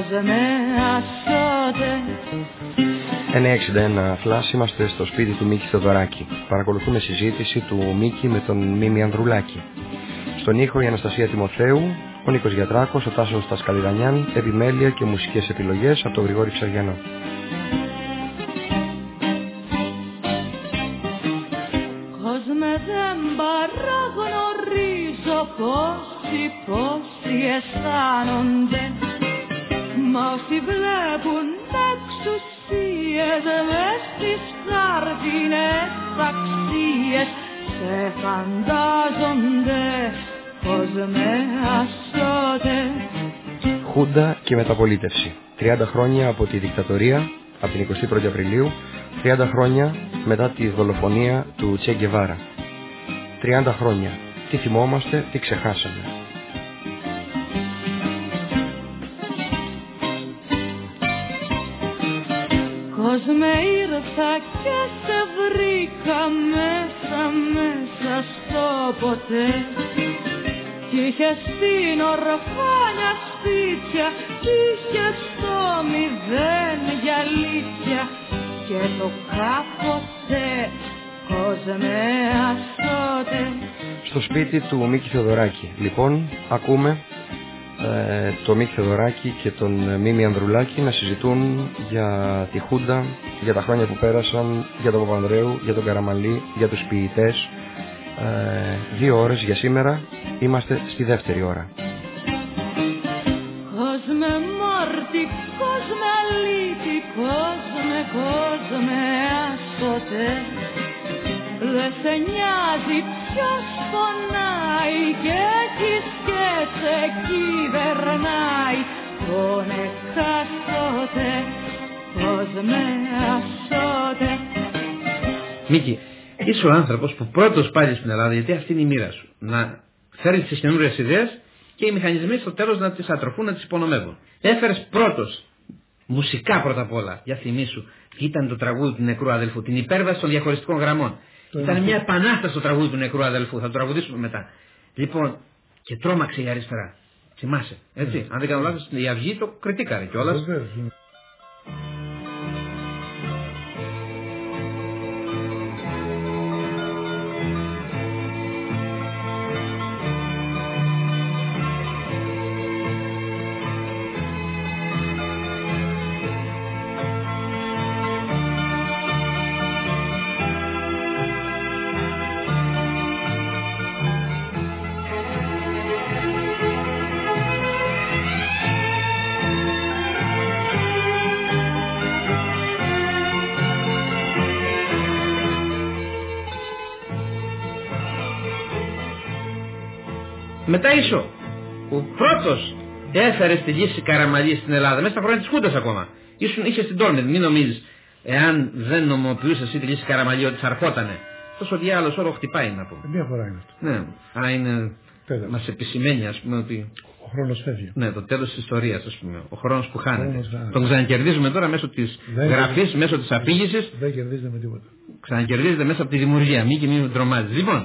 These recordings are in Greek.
961 Φλάς, είμαστε στο σπίτι του Μίκη Θεοδωράκη. Παρακολουθούμε συζήτηση του Μίκη με τον Μίμη Ανδρουλάκη. Στον ήχο η Αναστασία Τιμοθέου, ο Νίκος Γιατράκος, ο Τάσος Τασκαλιδανιάν, επιμέλεια και μουσικές επιλογές από τον Γρηγόρη Ψαριανό. Κόσμε δεν παραγνωρίζω πόσοι αισθάνονται, μα όσοι βλέπουν εξουσίες μες στις χάρτινες αξίες σε φαντάζονται, κόσμε ασώτε. Χούντα και μεταπολίτευση. 30 χρόνια από τη δικτατορία, από την 21η Απριλίου, 30 χρόνια μετά τη δολοφονία του Τσε Γκεβάρα. 30 χρόνια. Τι θυμόμαστε, τι ξεχάσαμε. Κόσμε ήρθα και σε βρήκα μέσα στο ποτέ. Κι είχες στην ορφάνια σπίτια, είχες το μηδέν για αλήθεια και το κάποτε, κόσμε ασώτε. Στο σπίτι του Μίκη Θεοδωράκη. Λοιπόν, ακούμε το Μίκη Θεοδωράκη και τον Μίμη Ανδρουλάκη να συζητούν για τη Χούντα, για τα χρόνια που πέρασαν, για τον Παπανδρέου, για τον Καραμανλή, για τους ποιητές. 2 ώρες για σήμερα. Είμαστε στη δεύτερη ώρα. Κόσμε μόρτι, κόσμε αλήτη, κόσμε άσωτε. Δεν σε νοιάζει ποιος πονάει και έχεις και σε κυβερνάει τον εκάστοτε, κόσμε ασώτε. Μίκη, είσαι ο άνθρωπος που πρώτος πάλι στην Ελλάδα, γιατί αυτή είναι η μοίρα σου. Να φέρεις τις καινούριες ιδέες και οι μηχανισμοί στο τέλος να τις ατροφούν, να τις υπονομεύουν. Έφερες πρώτος, μουσικά πρώτα απ' όλα, για θυμίσου, ήταν το τραγούδι του νεκρού αδελφού, την υπέρβαση των διαχωριστικών γραμμών. Ήταν μια επανάσταση στο τραγούδι του νεκρού αδελφού, θα το τραγουδήσουμε μετά. Λοιπόν, και τρόμαξε η αριστερά. Θυμάσαι, έτσι. Αν δεν κάνω λάθος, η Αυγή το κριτήκαρε κιόλας. Μετά είσαι ο πρώτος έφερε τη λύση Καραμανλή στην Ελλάδα, μέσα στα χρόνια της Χούντας ακόμα. Είχε την τόλμη, μην νομίζεις, εάν δεν νομοποιούσες εσύ τη λύση Καραμανλή ότι θα αρχότανε. Τόσο διάλογος όλο χτυπάει να πω. Μία φορά είναι αυτό. Ναι, αλλά είναι. Μας επισημαίνει, ας πούμε, ότι. Ο χρόνος φεύγει. Ναι, το τέλος της ιστορίας, ας πούμε. Ο χρόνος που χάνεται. Τον ξανακερδίζουμε τώρα μέσω της γραφής, μέσω της αφήγησης. Δεν κερδίζεται με τίποτα. Ξανακερδίζεται μέσα από τη δημιουργία. Μην τρομάζει. Λοιπόν.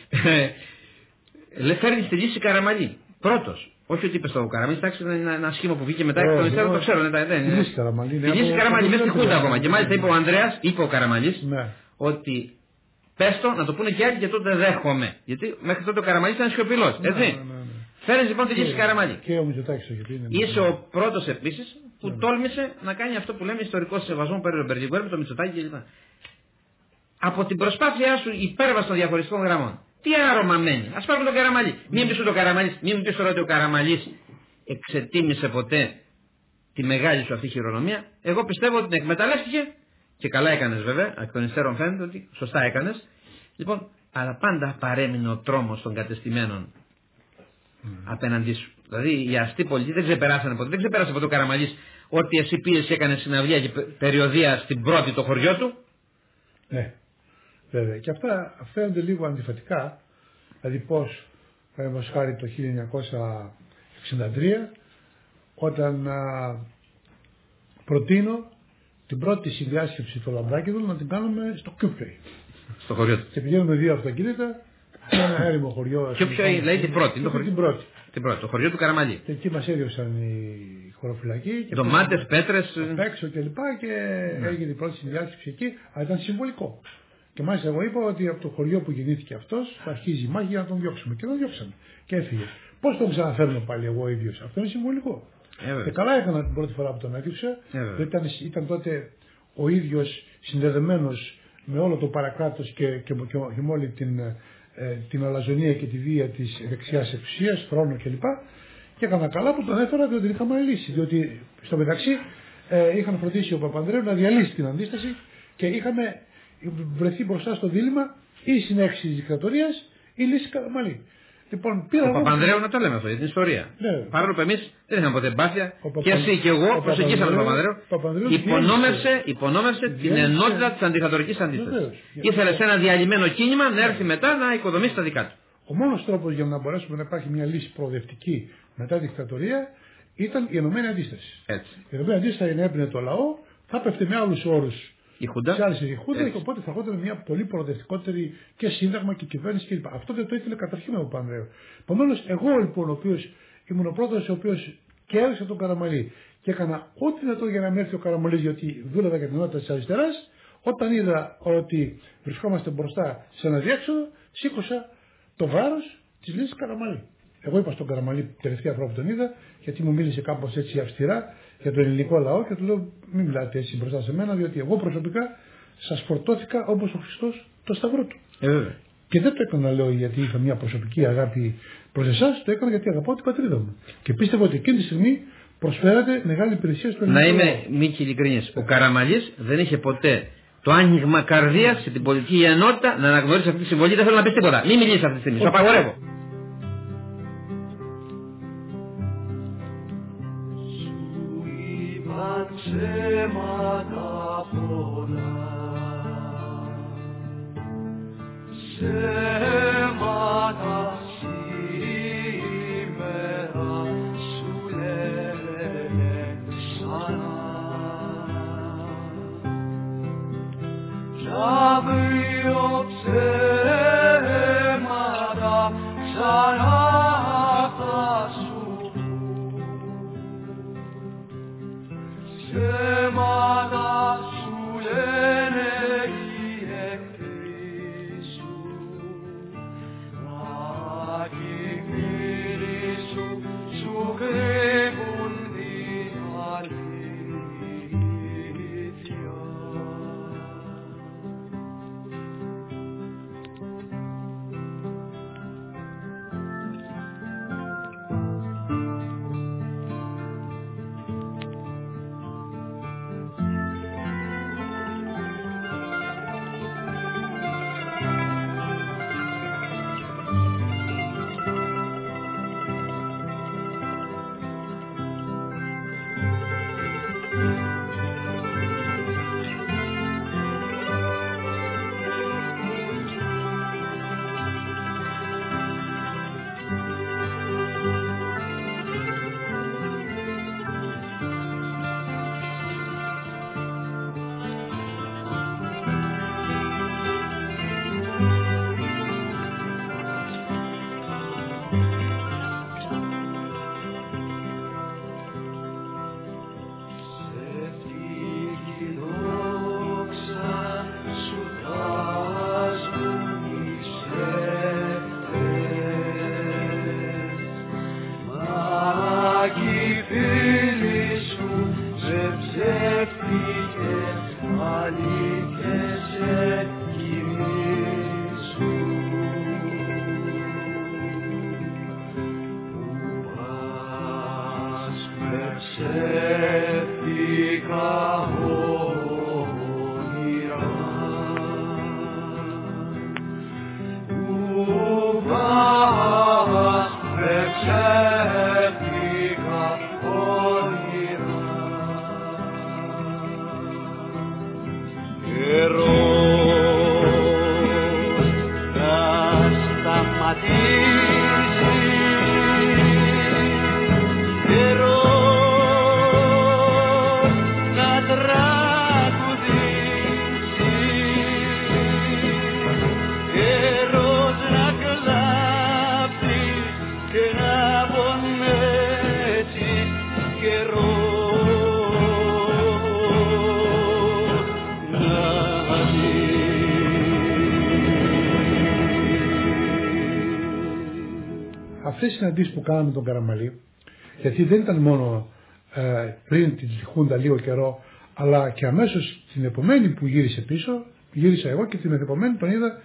Φέρνει τη λύση Καραμανλή. Πρώτος. Όχι ότι είπε στο Καραμανλή, εντάξει, είναι ένα σχήμα που βγήκε μετά εκ των υστέρων, το ξέρω. Τη λύση Καραμανλή. Τη λύση Καραμανλή, μέσα στη Χούντα ακόμα. Και μάλιστα είπε ο Ανδρέας, είπε ο Καραμανλής, ότι πες το να το πούνε και άλλοι και τότε δέχομαι. Γιατί μέχρι τότε ο Καραμανλής ήταν σιωπηλός. Έτσι. Φέρνει λοιπόν τη λύση Καραμανλή. Και ο Μητσοτάκης το είχε πει. Είσαι ο πρώτος επίσης που τόλμησε να κάνει αυτό που λέμε ιστορικό σεβασμό περί τον Μπερλιγκουέρ με το Μητσοτάκη κλπ. Από την προσπάθειά σου υπέρβαση των διαχωριστικών γραμμών. Τι άρωμα μένει. Ας πάρουμε τον Καραμανλή. Μην πεις ο Καραμανλής, μην πεις τώρα ότι ο Καραμανλής εξετίμησε ποτέ τη μεγάλη σου αυτή χειρονομία. Εγώ πιστεύω ότι την εκμεταλλεύτηκε και καλά έκανες βέβαια. Εκ των υστέρων φαίνεται ότι σωστά έκανες. Λοιπόν, αλλά πάντα παρέμεινε ο τρόμος των κατεστημένων απέναντί σου. Δηλαδή οι αστεί πολιτικοί δεν ξεπεράσανε ποτέ. Δεν ξεπέρασε ποτέ ο Καραμανλής ότι εσύ πήγες και έκανες συναυλία και περιοδεία στην πρώτη το χωριό του. Ναι. Βέβαια. Και αυτά φαίνονται λίγο αντιφατικά. Δηλαδή πώς, παραδείγματος χάρη το 1963, όταν προτείνω την πρώτη συνδιάσκεψη του Λαμπράκηδου να την κάνουμε στο Κιούπρεϊ. Στο χωριό του. Και πηγαίνουμε 2 αυτοκίνητα σε ένα έρημο χωριό. Ποιο είναι, λέει την πρώτη. Την πρώτη. Το χωριό του Καραμανλή. Και εκεί μας έδιωξαν οι χωροφυλακή. Ντομάτες, πέτρες. Απ' έξω κλπ. Και έγινε η πρώτη συνδιάσκεψη εκεί, αλλά ήταν συμβολικό. Και μάλιστα εγώ είπα ότι από το χωριό που γεννήθηκε αυτός θα αρχίζει η μάχη για να τον διώξουμε. Και τον διώξαμε. Και έφυγε. Πώς τον ξαναφέρνω πάλι εγώ ίδιος? Αυτό είναι συμβολικό. Και καλά έκανα την πρώτη φορά που τον έδιωξα. Ήταν τότε ο ίδιος συνδεδεμένος με όλο το παρακράτος και με όλη την αλαζονία και τη βία της δεξιάς εξουσίας, θρόνου κλπ. Και έκανα καλά που τον έφερα, διότι την είχαμε λύσει. Διότι στο μεταξύ είχαν φροντίσει ο Παπανδρέου να διαλύσει την αντίσταση και είχαμε βρεθεί μπροστά στο δίλημμα ή συνέχιση της δικτατορίας ή λύση Καραμαλή. Λοιπόν, ο Παπανδρέου, να το λέμε αυτό για την ιστορία. Ναι. Παρόλο που εμείς δεν είχαμε ποτέ εμπάθεια, και εσύ και εγώ προσεγγίσαμε τον Παπανδρέου, υπονόμευσε την ενότητα της αντιδικτατορικής αντίστασης. Ήθελε σε ένα διαλυμένο κίνημα να έρθει μετά να οικοδομήσει τα δικά του. Ο μόνος τρόπος για να μπορέσουμε να υπάρχει μια λύση προοδευτική μετά τη δικτατορία ήταν η ενωμένη αντίσταση. Έτσι. Η ενωμένη αντίσταση έπαιρνε το λαό, θα πέφτει με άλλους όρους. Η Χούντα. Η Χούντα, και οπότε θα έρχονταν μια πολύ προοδευτικότερη και σύνταγμα και κυβέρνηση κλπ. Αυτό δεν το ήθελε καταρχήν ο Παπανδρέου. Επομένως, εγώ λοιπόν, ο οποίος ήμουν ο πρώτος ο οποίος κέρδισε τον Καραμαλή και έκανα ό,τι δυνατό για να μην έρθει ο Καραμαλής, γιατί δούλευα για την ενότητα της αριστεράς, όταν είδα ότι βρισκόμαστε μπροστά σε ένα διέξοδο, σήκωσα το βάρος της λύσης Καραμαλή. Εγώ είπα στον Καραμαλή τελευταία φορά που τον είδα, γιατί μου μίλησε κάπως έτσι αυστηρά για τον ελληνικό λαό και του λέω: μην μιλάτε έτσι μπροστά σε μένα, διότι εγώ προσωπικά σας φορτώθηκα όπως ο Χριστός το σταυρό του. Και δεν το έκανα, λέω, γιατί είχα μια προσωπική αγάπη προς εσάς, το έκανα γιατί αγαπάω την πατρίδα μου. Και πίστευα ότι εκείνη τη στιγμή προσφέρατε μεγάλη υπηρεσία στο ελληνικό λαό. Να είμαι Μίκη ειλικρινής. Ο Καραμαλής δεν είχε ποτέ το άνοιγμα καρδίας σε την πολιτική ενότητα να αναγνωρίσει αυτή τη συμβολή. Δεν θέλω να πεις τίποτα. Μην μιλήσεις αυτή τη στιγμή. Σου απαγορεύω. Ψέματα πολλά, ψέματα σήμερα σου λένε ξανά, κι αύριο ψέματα ξανά θα σου ψέματα σου λένε οι εχθροί σου, μα οι φίλοι σου σου κρύβουν την αλήθεια. Καιρός να αυτές οι συναντήσεις που κάναμε τον Καραμαλή, γιατί δεν ήταν μόνο πριν την Χούντα λίγο καιρό, αλλά και αμέσως την επομένη που γύρισε πίσω, γύρισα εγώ και την επομένη τον είδα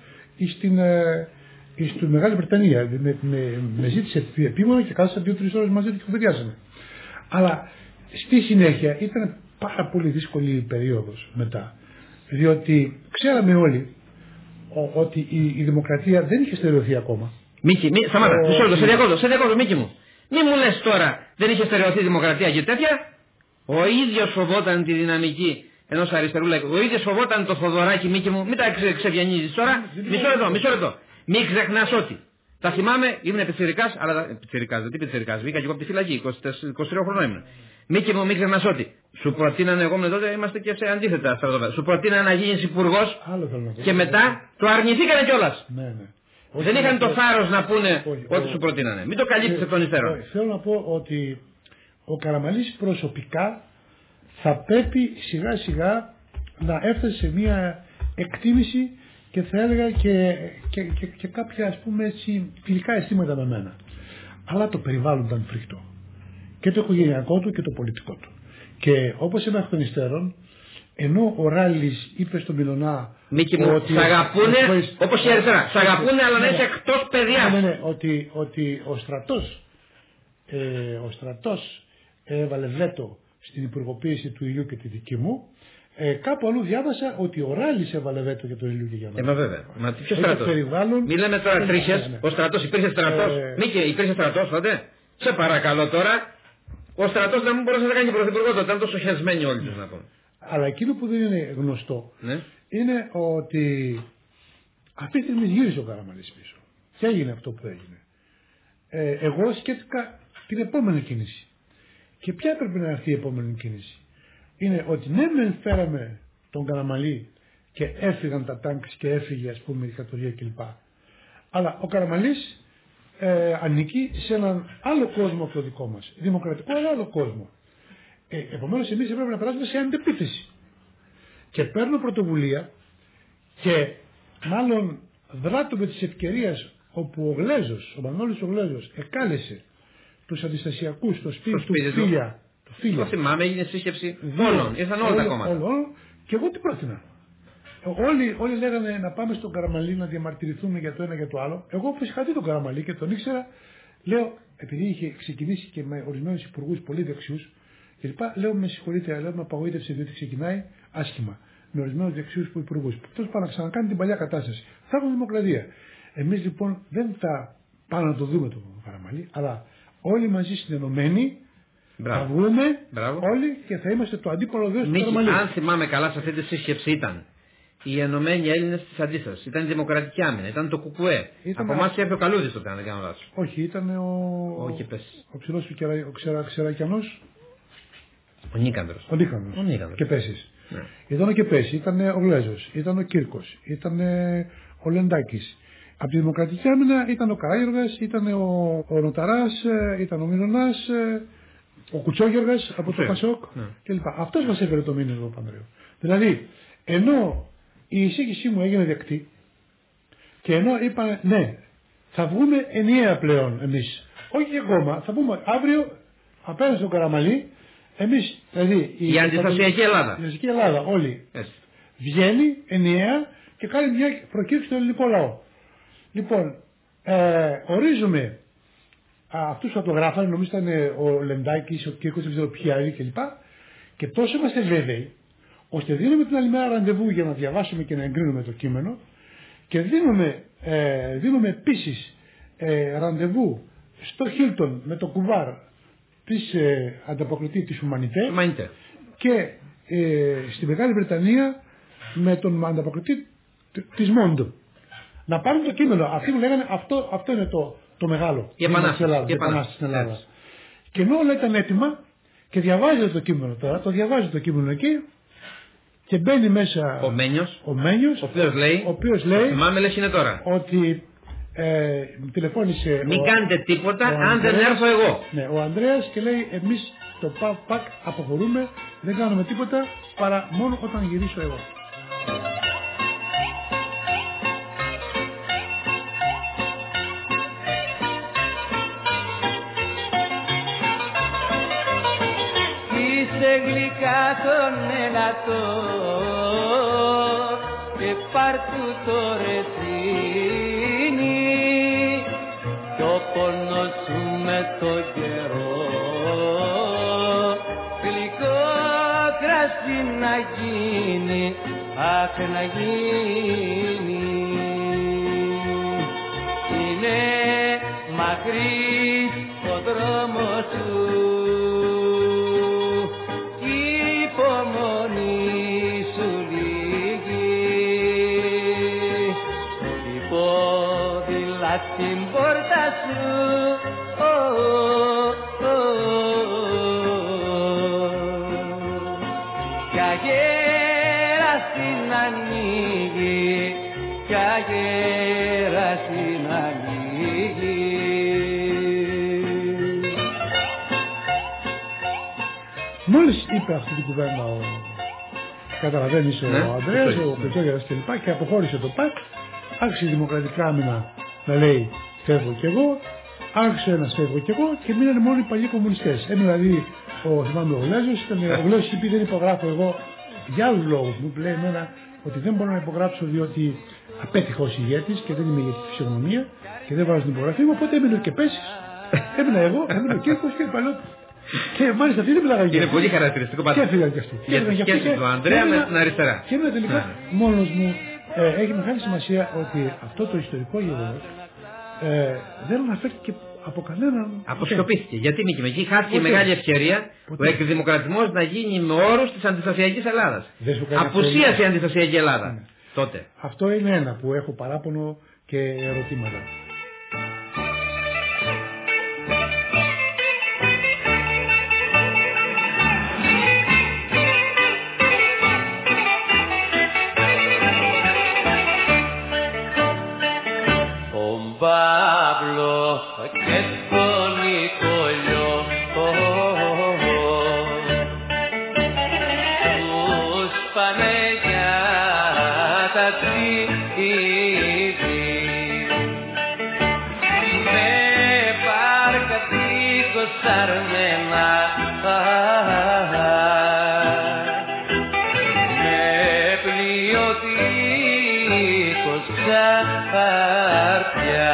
στη Μεγάλη Βρετανία. Με ζήτησε επίμονα και κάθισα 2-3 ώρες μαζί του και κουβεντιάσαμε. Αλλά στη συνέχεια ήταν πάρα πολύ δύσκολη η περίοδος μετά. Διότι ξέραμε όλοι ότι η δημοκρατία δεν είχε στερεωθεί ακόμα. Μίκη, σταμάτα, μισό λεπτό, σε διακόπτω, Μίκη μου. Μη μου λες τώρα δεν είχε στερεωθεί η δημοκρατία και τέτοια. Ο ίδιος φοβόταν τη δυναμική ενός αριστερού λαϊκού. Ο ίδιος φοβόταν το Θοδωράκι, Μίκη μου. Μην τα ξεβιανίζεις τώρα. Μισό λεπτό. Μην ξεχνάς ότι. Τα θυμάμαι, ήμουν πιτσιρικάς, αλλά πιτσιρικάς, βγήκα και εγώ από τη φυλακή, 23 χρονών ήμουν. Μίκη μου, μην ξεχνάς ότι. Σου προτείνανε, εγώ με τότε είμαστε και σε αντίθετα στρατόπεδα. Σου προτείνανε να γίνεις υπουργός και μετά το αρνηθήκανε κιόλας. Ναι. Δεν είχαν το θάρρος να πούνε ότι σου προτείνανε. Μην το καλύψεις εκ των υστέρων. Θέλω να πω ότι ο Καραμαλής προσωπικά θα πρέπει σιγά σιγά να έφτασε σε μια εκτίμηση και θα έλεγα και κάποια ας πούμε έτσι φιλικά αισθήματα με μένα. Αλλά το περιβάλλον ήταν φρικτό. Και το οικογενειακό του και το πολιτικό του. Και όπως είπα εκ των υστέρων, ενώ ο Ράλης είπε στον Μιλωνά Μίκη μου, σ' αγαπούνε, όπως η αριστερά, σ' αγαπούνε αλλά να είσαι εκτός παιδιάς. Ναι, ότι ο στρατός έβαλε βέτο στην υπουργοποίηση του Ηλιού και τη δική μου. Κάπου αλλού διάβασα ότι ο Ράλης έβαλε βέτο για τον Ηλιού και για μένα. Μα βέβαια. Μα ποιο στρατός? Μιλάμε τώρα τρίχες. Ο στρατός, υπήρχε στρατός. Μίκη, υπήρχε στρατός τότε. Σε παρακαλώ τώρα. Ο στρατός να μην μπορούσε να κάνει πρωθυπουργό τότε. Ήταν τόσο χεσμένοι όλοι τους να πούμε. Αλλά εκείνο που δεν είναι γνωστό είναι ότι αυτή τη στιγμή γύρισε ο Καραμαλής πίσω. Και έγινε αυτό που έγινε. Εγώ σκέφτηκα την επόμενη κίνηση. Και ποια έπρεπε να έρθει η επόμενη κίνηση? Είναι ότι ναι, μεν φέραμε τον Καραμαλή και έφυγαν τα τάγκς και έφυγε ας πούμε η δικτατορία κλπ. Αλλά ο Καραμαλής ανήκει σε έναν άλλο κόσμο από το δικό μας. Δημοκρατικό αλλά άλλο κόσμο. Επομένως εμείς έπρεπε να περάσουμε σε αντεπίθεση. Και παίρνω πρωτοβουλία και μάλλον δράτω με τις ευκαιρίες όπου ο Γλέζος, ο Μανώλης ο Γλέζος εκάλεσε τους αντιστασιακούς στο σπίτι του Φίλια. Το θυμάμαι, έγινε σύσκεψη όλων, ήρθαν όλα τα κόμματα. Και εγώ τι πρότεινα? Όλοι λέγανε να πάμε στον Καραμαλή να διαμαρτυρηθούμε για το ένα για το άλλο. Εγώ που είχα δει τον Καραμαλή και τον ήξερα, λέω, επειδή είχε ξεκινήσει και με ορισμένους υπουργούς πολύ δεξιούς κλπ. Λέω, με συγχωρείτε, λέω, με απαγοήτευσε διότι ξεκινάει άσχημα. Με ορισμένους δεξιούς υπουργούς. Αυτός πάει να ξανακάνει την παλιά κατάσταση. Θα έχουμε δημοκρατία. Εμείς λοιπόν δεν θα πάμε να το δούμε τον Καραμαλή, αλλά όλοι μαζί συνενωμένοι θα βγούμε όλοι και θα είμαστε το αντίπολο δέος του Καραμαλή. Αν θυμάμαι καλά, σε αυτή τη σύσκεψη ήταν οι Ενωμένοι Έλληνες της Αντίστασης. Ήταν η Δημοκρατική Άμυνα, ήταν το ΚΚΕ. Από εμάς και ο Καλούδης τότε, αν δεν κάνω λάθος. Όχι, ήταν ο ψηλός ο Ξερακιανός. Ο Νίκανδρος. Ο Νίκανδρος. Και Πέσης. Ναι. Ήταν ο Κεπέσης, ήταν ο Γλέζος, ήταν ο Κύρκος, ήταν ο Λεντάκης. Από τη Δημοκρατική Άμυνα ήταν ο Καράγιοργας, ήταν ο Νοταράς, ήταν ο Μινωνάς, ο Κουτσόγιοργας από το Πασόκ κλπ. Αυτός μας έφερε το μήνυμα, Πανδρέο. Δηλαδή, ενώ η εισήγησή μου έγινε δεκτή και ενώ είπαν ναι, θα βγούμε ενιαία πλέον εμείς, όχι και κόμμα, θα πούμε αύριο απέναντι στον Καραμαλή, εμείς, δηλαδή η αντιστασιακή Ελλάδα. Η αντιστασιακή Ελλάδα, όλοι. Βγαίνει ενιαία και κάνει μια προκήρυξη στον ελληνικό λαό. Λοιπόν, ορίζουμε αυτούς που θα το γράφανε, νομίζω ήταν ο Λεντάκης, ο Κύρκος, δεν ξέρω ποιοι άλλοι κλπ. Και τόσο είμαστε βέβαιοι, ώστε δίνουμε την άλλη μέρα ραντεβού για να διαβάσουμε και να εγκρίνουμε το κείμενο και δίνουμε επίσης ραντεβού στο Χίλτον με το κουβάρ της ανταποκριτή της Ουμανιτέ και στη Μεγάλη Βρετανία με τον ανταποκριτή της Μόντο. Να πάρουν το κείμενο. Αυτοί μου λέγανε αυτό είναι το μεγάλο. Η επανάσταση στην Ελλάδα. Και ενώ όλα ήταν έτοιμα και διαβάζετε το κείμενο τώρα, το διαβάζει το κείμενο εκεί και μπαίνει μέσα ο Μένιος, ο οποίος λέει θυμάμαι λες είναι τώρα ότι τηλεφώνησε μην κάνετε τίποτα αν δεν έρθω εγώ. Ναι, ο Ανδρέας και λέει εμείς το ΠΑΚ αποχωρούμε, δεν κάνουμε τίποτα παρά μόνο όταν γυρίσω εγώ. γλυκά τον ελατό και πάρ' του το ρετσίνι κι ο πόνος σου με το καιρό γλυκό κρασί να γίνει, αχ να γίνει. Είναι μακρύς ο δρόμος σου κι η υπομονή σου λίγη η πόδιλα στην πόρτα σου κι αγέρα στην ανοίγει κι αγέρα στην ανοίγει. Μόλις είπε αυτή την κουβέντα καταλαβαίνεις ο Ανδρέας, ο Πετσόγερας κλπ. Και αποχώρησε το ΠΑΚ, άρχισε η Δημοκρατική Άμυνα να λέει φεύγω κι εγώ, άρχισε ένας φεύγω κι εγώ και μείνανε μόνο οι παλιοί κομμουνιστές. Δηλαδή θυμάμαι ο Γλέζος, ο Γλέζος είπε δεν υπογράφω εγώ για άλλους λόγους. Μου λέει εμένα ότι δεν μπορώ να υπογράψω διότι απέτυχα ως ηγέτης και δεν είμαι για τη φυσιογνωμία και δεν βάζω την υπογραφή μου, οπότε έμεινε και πέσεις. Έμεινα εγώ, έμεινε ο Κύρκος και παλιό. Και μάλιστα αυτή δεν μιλάγανε. Είναι πολύ χαρακτηριστικό πάντως. Και έφυγαν κι αυτοί. Για τη σχέση του Ανδρέα με την αριστερά. Και έμεινα τελικά μόνος μου. Έχει μεγάλη σημασία ότι αυτό το ιστορικό γεγονός δεν αναφέρθηκε από κανέναν. Αποσιωπήθηκε. Γιατί Μίκη, εκεί χάθηκε η μεγάλη ευκαιρία ο εκδημοκρατισμός να γίνει με όρους της αντιστασιακής Ελλάδας. Απουσίασε η αντιστασιακή Ελλάδα τότε. Αυτό είναι ένα που έχω παράπονο και ερωτήματα. Παύλο και τον Νικόλιο τους πάνε για ταξίδι με πάρκα τίκοσαρμένα με πλοίο τίκοσάρτια.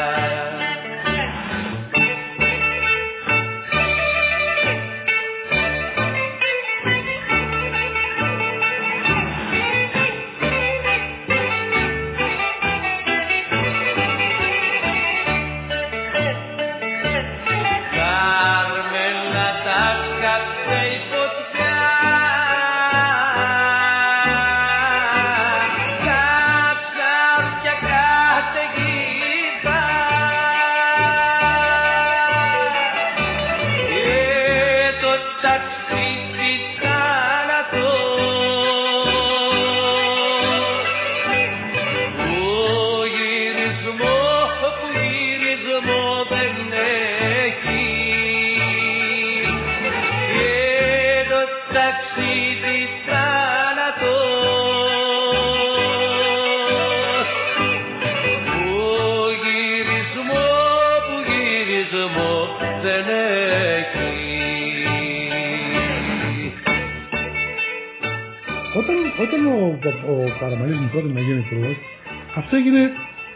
Όταν ο Καραμανλής μου πρώτον να γίνει υπουργός, αυτό έγινε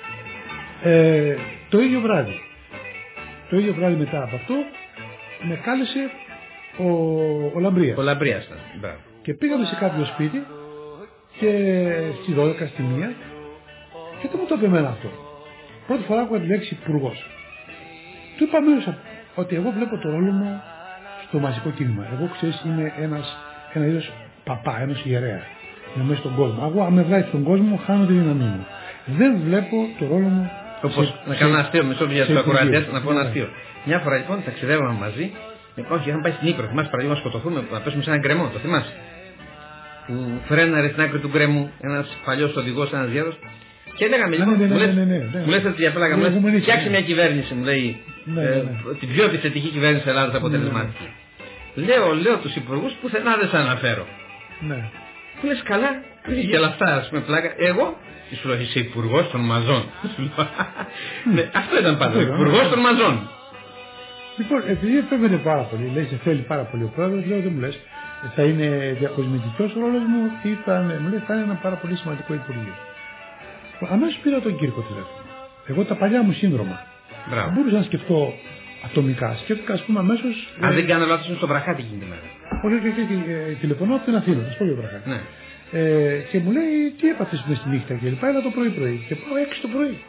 το ίδιο βράδυ. Το ίδιο βράδυ μετά από αυτό με κάλεσε ο Λαμπρίας. Ο Λαμπρίας ήταν. Και πήγαμε σε κάποιο σπίτι και στη 12, στη 1 και δεν μου το είπε εμένα αυτό. Πρώτη φορά που τη λέξη υπουργός. Του είπα αμέσως ότι εγώ βλέπω το ρόλο μου στο μαζικό κίνημα. Εγώ ξέρεις είμαι ένα είδος παπά, ένας ιερέα. Είναι μέσα στον κόσμο. Εγώ αν με βγάζει στον κόσμο χάνω τη δύναμή μου. Δεν βλέπω το ρόλο μου. Όπως να κάνω ένα αστείο, μισό για τους ακροατές, να πω ένα αστείο. Μια φορά λοιπόν ταξιδεύαμε μαζί, λοιπόν, και είχαμε πάει στην Ύπρο. Θυμάσαι παραδείγμα να σκοτωθούμε, να πέσουμε σε έναν γκρεμό, το θυμάσαι. Που φρέναρε στην άκρη του γκρέμου ένας παλιός οδηγός, ένας γέρος. Και έλεγαμε λοιπόν, μου λες έτσι για πλάκα, μου λες φτιάξε μια κυβέρνηση, μου λέει, την πιο επιθετική κυβέρνηση της Ελλάδας αποτελεσματική. Λέω τους υπουργούς πουθενά δεν σας αναφέρω. Που λες καλά, για αυτά ας πούμε πλάκα. Εγώ, σου λέω είσαι υπουργός των μαζών. Αυτό ήταν πάντα, υπουργός των μαζών. Λοιπόν, επειδή επέμενε πάρα πολύ, λέει σε θέλει πάρα πολύ ο πρόεδρος, λέω δεν μου λες, θα είναι διακοσμητικός ο ρόλος μου ή μου λέει θα είναι ένα πάρα πολύ σημαντικό υπουργείο. Αμέσως πήρα τον Κύρκο τηλέφωνο. Εγώ τα παλιά μου σύνδρομα. Μπράβο. Μπορούσα να σκεφτώ ατομικά. Σκέφτηκα, ας πούμε, αμέσως. Αν δεν κάνω λάθος, είναι στο Βραχάτη εκείνη τη μέρα. Όχι, τηλεφωνώ από την Αθήνα, θα σου πω για Βραχάτη. Ναι. Και μου λέει, τι έπαθες μες στη νύχτα και λοιπά. Έλα το πρωί. Και πάω 6 το πρωί.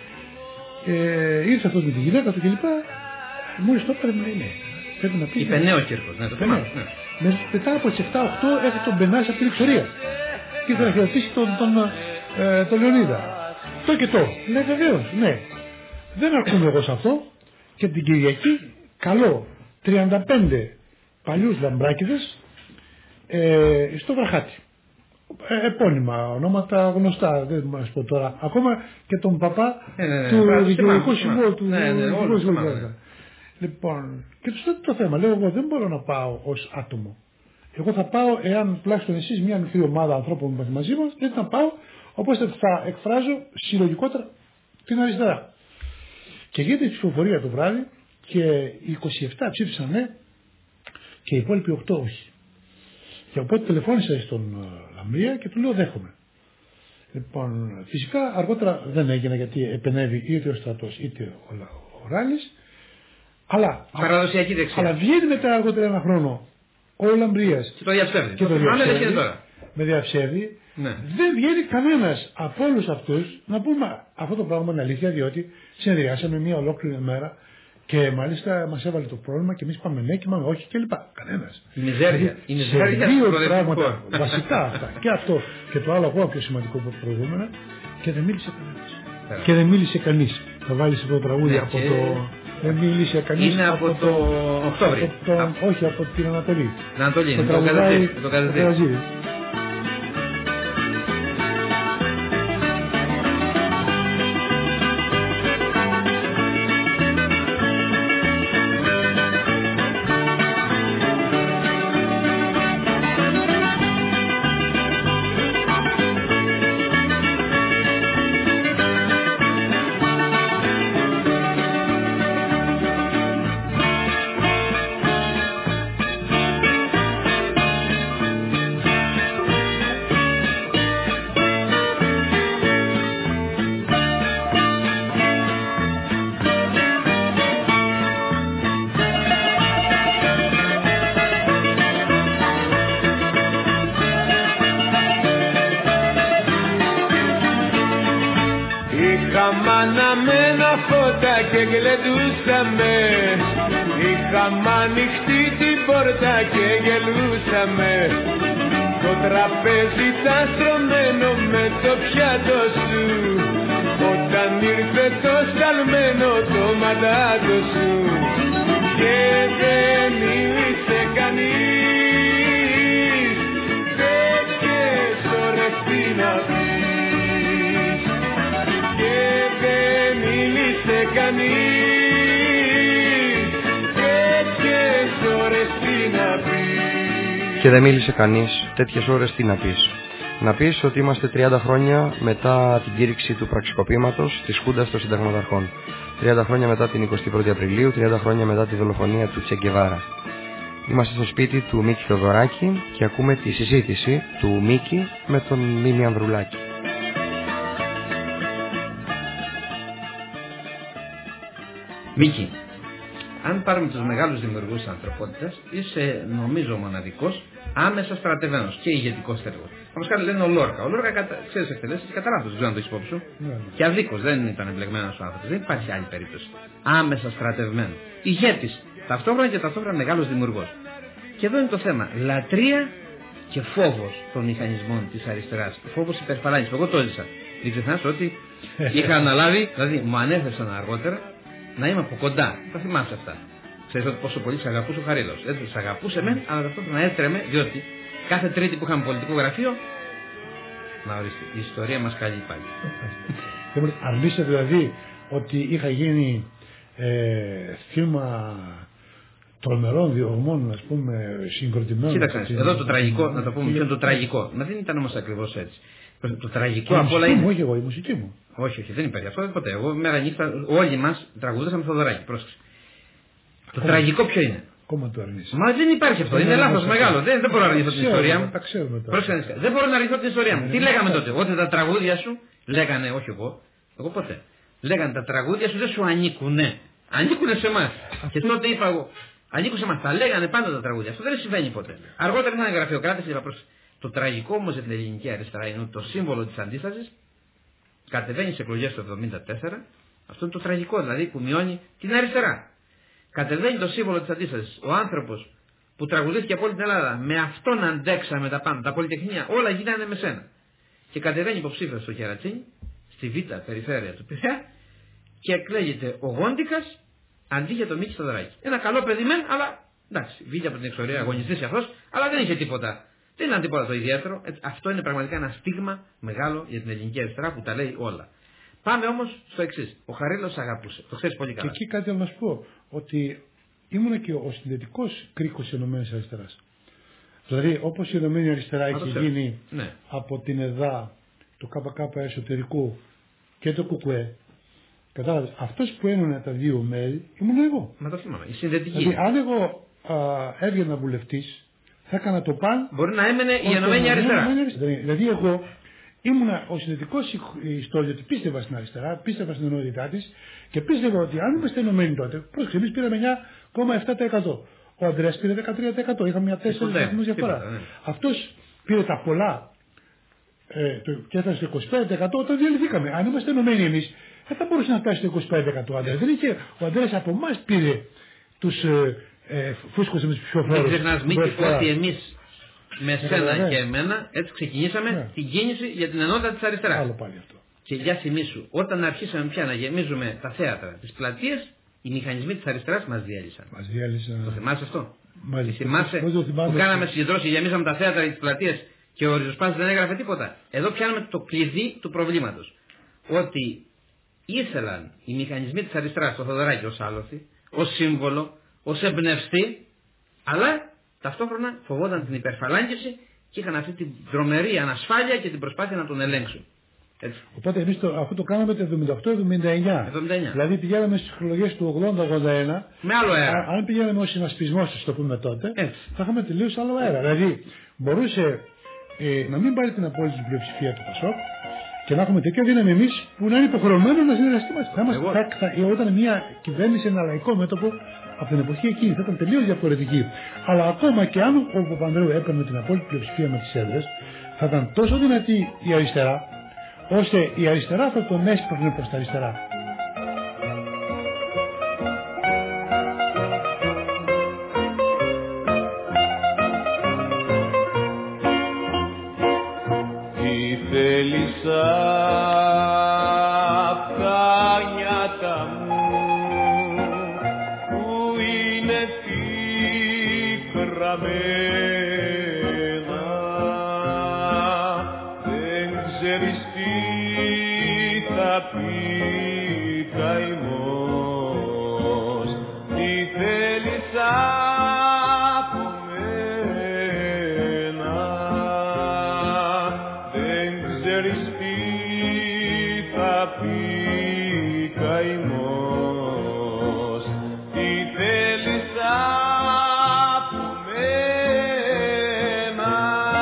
Ήρθε αυτός με τη γυναίκα του και λοιπά. Μόλις το έπαιρνε, μου λέει, ναι. Πρέπει να πει. Είπε νέο Κύρκος, ναι, το θυμάμαι. Ναι. Μετά από τις 7-8 έρχεται τον Μπενάς από την εξορία. Και ήθελε να χαιρετήσει τον Λεωνίδα. Το και το. Ναι, βεβαίως, ναι. Δεν αρκούμαι εγώ σε αυτό. Και την Κυριακή καλώ 35 παλιούς λαμπράκηδες στο Βραχάτη. Επώνυμα, ονόματα γνωστά, δεν μας πω τώρα. Ακόμα και τον παπά του Δικαιολογικού Συμβούλου του Δικαιολογικού Συμβούλου. Λοιπόν, και τους θέτω το θέμα. Λέω, εγώ δεν μπορώ να πάω ως άτομο. Εγώ θα πάω, εάν τουλάχιστον εσείς μια μικρή ομάδα ανθρώπων που μαζί μας, δεν θα πάω, οπότε θα εκφράζω συλλογικότερα την αριστερά. Και γίνεται η ψηφοφορία το βράδυ και οι 27 ψήφισαν ναι και οι υπόλοιποι 8 όχι. Και οπότε τηλεφώνησα στον Λαμπρία και του λέω δέχομαι. Λοιπόν, φυσικά αργότερα δεν έγινε γιατί επενέβη είτε ο Στρατός είτε ο Ράλης. Αλλά βγαίνει μετά αργότερα ένα χρόνο ο Λαμπρίας και το διαψεύδει. Και το διαψεύδει με διαψεύδει. Ναι. Δεν βγαίνει κανένας από όλους αυτούς να πούμε αυτό το πράγμα είναι αλήθεια, διότι συνεδριάσαμε μια ολόκληρη μέρα και μάλιστα μας έβαλε το πρόβλημα και εμείς πάμε ναι και πάμε όχι κλπ. Κανένας. Η μιζέρια. Σε δύο πράγματα βασικά αυτά. Και αυτό και το άλλο ακόμα πιο σημαντικό από προηγούμενα και δεν μίλησε κανένας. Και δεν μίλησε κανείς. Θα βάλεις αυτό το τραγούδι από το. Δεν μίλησε κανείς. Είναι από το Οκτώβριο. Όχι, από την Ανατολή. Την Ανατολή, το Καζατζήρι. Αναμένα φώτα και γλεντούσαμε. Είχαμε ανοιχτή την πόρτα και γελούσαμε. Το τραπέζι τα στρωμένο με το πιάτο σου. Όταν ήρθε το σκαλμένο το μαντάτο σου. Και δεν μίλησε κανείς. Τέτοιες ώρες τι να πεις. Και δεν μίλησε κανείς, τέτοιες ώρες τι να πεις. Να πεις ότι είμαστε 30 χρόνια μετά την κήρυξη του πραξικοπήματος της Χούντας των Συνταγματαρχών. 30 χρόνια μετά την 21η Απριλίου, 30 χρόνια μετά τη δολοφονία του Τσε Γκεβάρα. Είμαστε στο σπίτι του Μίκη Θεοδωράκη και ακούμε τη συζήτηση του Μίκη με τον Μίμη Ανδρουλάκη. Μίκη, αν πάρουμε τους μεγάλους δημιουργούς της ανθρωπότητας, είσαι νομίζω μοναδικός, άμεσα στρατευμένος και ηγετικός τέλος. Όπως κάτι λένε ο Λόρκα. Ο Λόρκα ξέρεις εκτελέσεις κατά λάθος, δεν ξέρω αν το έχεις υπόψη σου. Και αδίκως δεν ήταν εμπλεγμένος ο άνθρωπος, δεν υπάρχει άλλη περίπτωση. Άμεσα στρατευμένο. Ηγέτης, ταυτόχρονα και ταυτόχρονα μεγάλος δημιουργός. Και εδώ είναι το θέμα. Λατρεία και φόβος των μηχανισμών της αριστεράς. Φόβος υπερφαλάνης. Εγώ το έζησα. Δεν ξεχνάς ότι είχα αναλάβει, δηλαδή μου ανέθεσαν αργότερα. Να είμαι από κοντά. Τα θυμάσαι αυτά. Ξέρεις ότι πόσο πολύ σε αγαπούσε ο Χαρίλαος. Έτσι, σε αγαπούσε μεν, αλλά ταυτόχρονα έτρεμε, διότι κάθε Τρίτη που είχαμε πολιτικό γραφείο. Να ορίστε, η ιστορία μας καλεί πάλι. Αρνείσαι δηλαδή ότι είχα γίνει θύμα τρομερών διωγμών, ας πούμε, συγκροτημένων. Κοίταξε, εδώ το τραγικό, να το πούμε ποιο είναι το τραγικό. Μα δεν ήταν όμως ακριβώς έτσι. Το τραγικό απ' όλα είναι. Όχι εγώ, η μουσική μου. Όχι, δεν υπάρχει αυτό ποτέ. Εγώ μέρα νύχτα, όλοι μας τραγουδούσαμε Θοδωράκη. Πρόσεξε. Το τραγικό ποιο είναι. κόμμα του αρνήσει. Μα δεν υπάρχει αυτό. Είναι λάθος μεγάλο. Δεν μπορώ να αρνηθώ την ιστορία μου. Τα ξέρουμε τώρα. Δεν μπορώ να αρνηθώ την ιστορία μου. Τι λέγαμε τότε? Ότι τα τραγούδια σου λέγανε, όχι εγώ ποτέ. Λέγανε τα τραγούδια σου δεν σου ανήκουνε. Ανήκουνε σε εμάς. Και τότε είπα εγώ, ανήκουν σε εμάς. Τα λέγανε πάντα τα τραγούδια. Αυτό δεν συμβαίνει ποτέ. Αργότερα ήρθαν γραφειοκράτες και είπα προς. Το τραγικό όμως για την ελληνική αριστερά είναι ότι το σύμβολο της αντίστασης κατεβαίνει σε εκλογές του 1974. Αυτό είναι το τραγικό δηλαδή που μειώνει την αριστερά. Κατεβαίνει το σύμβολο της αντίστασης. Ο άνθρωπος που τραγουδήθηκε από όλη την Ελλάδα, με αυτόν αντέξαμε τα πάντα. Τα πολυτεχνία όλα γίνανε με σένα. Και κατεβαίνει υποψήφιος στο Κερατσίνι, στη Β' περιφέρεια του Πειραιά, και εκλέγεται ο Γόντικας αντί για το Μίκη Θοδωράκη. Ένα καλό παιδί μεν, αλλά εντάξει, βγήκε από την εξορία αγωνιστής αυτός, αλλά δεν είχε τίποτα. Δεν ήταν τίποτα το ιδιαίτερο. Αυτό είναι πραγματικά ένα στίγμα μεγάλο για την ελληνική αριστερά που τα λέει όλα. Πάμε όμως στο εξής. Ο Χαρίλαος αγαπούσε. Το ξέρεις πολύ καλά. Και εκεί κάτι θέλω να σου πω. Ότι ήμουν και ο συνδετικός κρίκος της Ενωμένης Αριστεράς. Δηλαδή, όπως η Ενωμένη Αριστερά έχει γίνει από την ΕΔΑ, το ΚΚ εσωτερικού και το ΚΚΕ, κατάλαβες, αυτός που ένωνε τα δύο μέρη ήμουν εγώ. Μα το θυμάμαι. Η συνδετική. Δηλαδή, αν εγώ έβγαινα βουλευτής, θα έκανα το παν. Μπορεί να έμενε η Ενωμένη Αριστερά. Δηλαδή, εγώ ήμουνα ο συνδετικός ιστορία ότι πίστευα στην αριστερά, πίστευα στην ενότητά της και πίστευα ότι αν είμαστε ενωμένοι τότε, πρόσεξε, εμείς πήραμε 9,7%. Ο Ανδρέας πήρε 13%. Είχαμε μια 4 βαθμούς διαφορά. Αυτός πήρε τα πολλά και έφτασε στο 25% όταν διαλυθήκαμε. Αν είμαστε ενωμένοι εμείς, δεν θα μπορούσε να φτάσει στο 25% ο Ανδρέας. Ο Ανδρέας από εμάς πήρε τους φούσκους εμείς ψηφοφόρους. Μην ξεχνάς, Μίκη, ότι εμείς με σένα και εμένα έτσι ξεκινήσαμε την κίνηση για την ενότητα της αριστεράς. Άλλο πάλι αυτό. Και για θυμίσου, όταν αρχίσαμε πια να γεμίζουμε τα θέατρα, τις πλατείες, οι μηχανισμοί της αριστεράς μας διέλυσαν. Το θυμάσαι αυτό? Θυμάσαι που κάναμε συγκεντρώσεις και γεμίζαμε τα θέατρα και τις πλατείες και ο Ριζοσπάσης δεν έγραφε τίποτα? Εδώ πιάνουμε το κλειδί του προβλήματος. Ότι ήθελαν οι μηχανισμοί της αριστεράς, το Θοδωράκη ως άλοθη, ως σύμβολο, ως εμπνευστή, αλλά ταυτόχρονα φοβόταν την υπερφαλάγγιση και είχαν αυτή την τρομερή ανασφάλεια και την προσπάθεια να τον ελέγξουν. Έτσι. Οπότε εμείς αυτό το κάναμε το 78-79. Δηλαδή πηγαίναμε στις εκλογές του 80-81. Με άλλο αέρα. Αν πηγαίναμε ως συνασπισμός, το πούμε τότε, θα είχαμε τελείως άλλο αέρα. Δηλαδή μπορούσε να μην πάρει την απόλυτη πλειοψηφία του ΠΑΣΟΚ και να έχουμε τέτοια δύναμη εμείς που να είναι υποχρεωμένο να συνεργαστεί μαζί. Όταν μια κυβέρνηση, ένα λαϊκό μέτωπο από την εποχή εκείνη θα ήταν τελείως διαφορετική. Αλλά ακόμα και αν ο Παπανδρέου έπαιρνε την απόλυτη πλειοψηφία με τις έδρες, θα ήταν τόσο δυνατή η αριστερά, ώστε η αριστερά θα τον έσπρωχνε προς τα αριστερά. Τι θέλεις απ' τα νιάτα μου που είναι πικραμένα, δεν ξέρεις θα πει καημός. Τι θέλεις από μένα, δεν ξέρεις τι θα πει καημός. Τι θέλεις από μένα,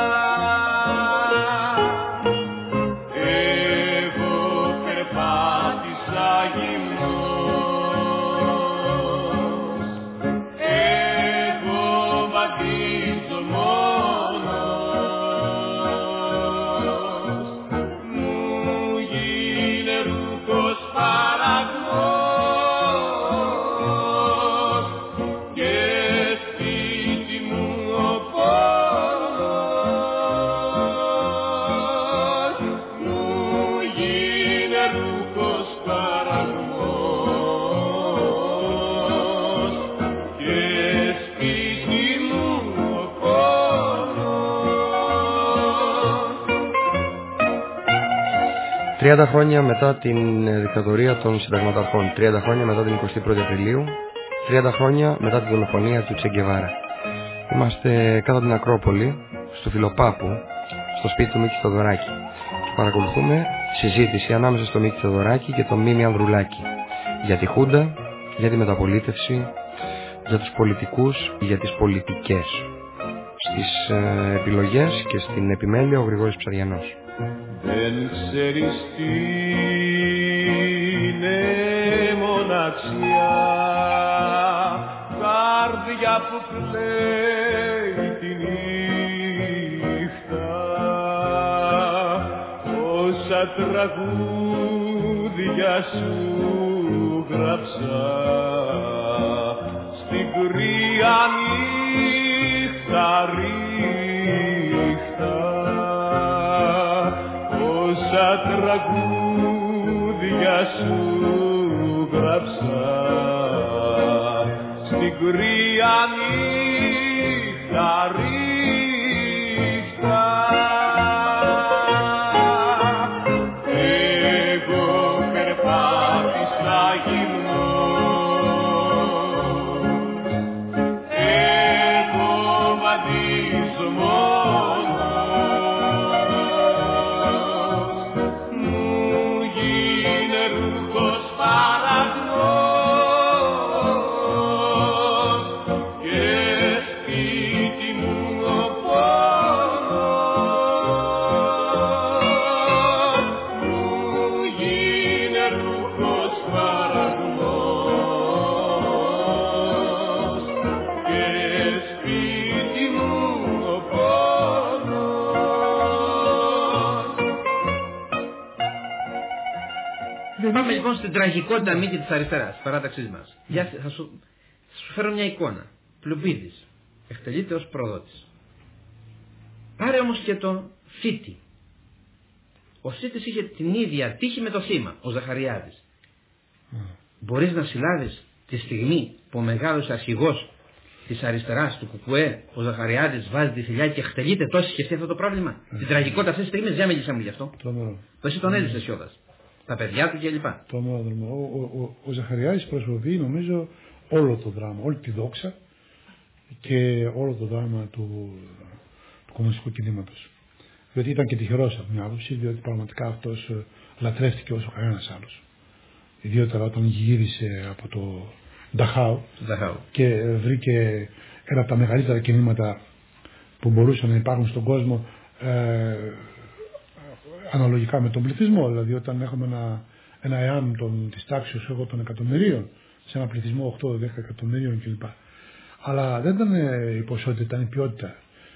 ...30 χρόνια μετά την δικτατορία των συνταγματαρχών, 30 χρόνια μετά την 21η Απριλίου, 30 χρόνια μετά την δολοφονία του Τσε Γκεβάρα. Είμαστε κάτω από την Ακρόπολη, στο Φιλοπάπου, στο σπίτι του Μίκη Θοδωράκη. Και παρακολουθούμε συζήτηση ανάμεσα στο Μίκη Θοδωράκη και τον Μίμη Ανδρουλάκη για τη Χούντα, για τη μεταπολίτευση, για τους πολιτικούς, για τις πολιτικές. Στις επιλογές και στην επιμέλεια ο Γρηγόρης Ψαριανός. Δεν ξέρεις τι είναι μοναξιά, καρδιά που κλαίει τη νύχτα, όσα τραγούδια σου γράψα στην κρύα νύχτα ρίχτα, όσα τραγούδια σου γράψα στην κρύα νύχτα ρίχτα. Εγώ περπάτησα γυμνός, εγώ βαδίζω μόνος, μου γίνε ρούχος παραγνός και σπίτι μου ο πόνος, μου γίνε ρούχος παραγνός και σπίτι μου ο πόνος. Πάμε λοιπόν στην τραγικότητα μύτη της αριστεράς, της παράταξής μας. Θα σου φέρω μια εικόνα. Πλουμπίδης. Εκτελείται ως προδότης. Πάρε όμως και το Φίτη. Ο Φίτης είχε την ίδια τύχη με το θύμα, ο Ζαχαριάδης. Μπορείς να συλλάβεις τη στιγμή που ο μεγάλος αρχηγός της αριστεράς, του Κουκουέ, ο Ζαχαριάδης, βάζει τη θηλιά και εκτελείται, το έχει σκεφτεί αυτό το πρόβλημα? Την τραγικότητα αυτής της στιγμής, δεν μίλησα μου γι' αυτό. Εσύ τον έζησες κιόλας. Τα παιδιά του κλπ. Ο Ζαχαριάδης προσωπεί νομίζω όλο το δράμα, όλη τη δόξα και όλο το δράμα του κομμουνιστικού κινήματος. Διότι ήταν και τυχερός από μια άποψη, διότι πραγματικά αυτός λατρεύτηκε όσο κανένας άλλος. Ιδιαίτερα όταν γύρισε από το Νταχάου και βρήκε ένα από τα μεγαλύτερα κινήματα που μπορούσαν να υπάρχουν στον κόσμο, αναλογικά με τον πληθυσμό. Δηλαδή όταν έχουμε ένα ΕΑΜ της τάξης των εκατομμυρίων σε ένα πληθυσμό 8-10 εκατομμυρίων κλπ. Αλλά δεν ήταν η ποσότητα, ήταν η ποιότητα.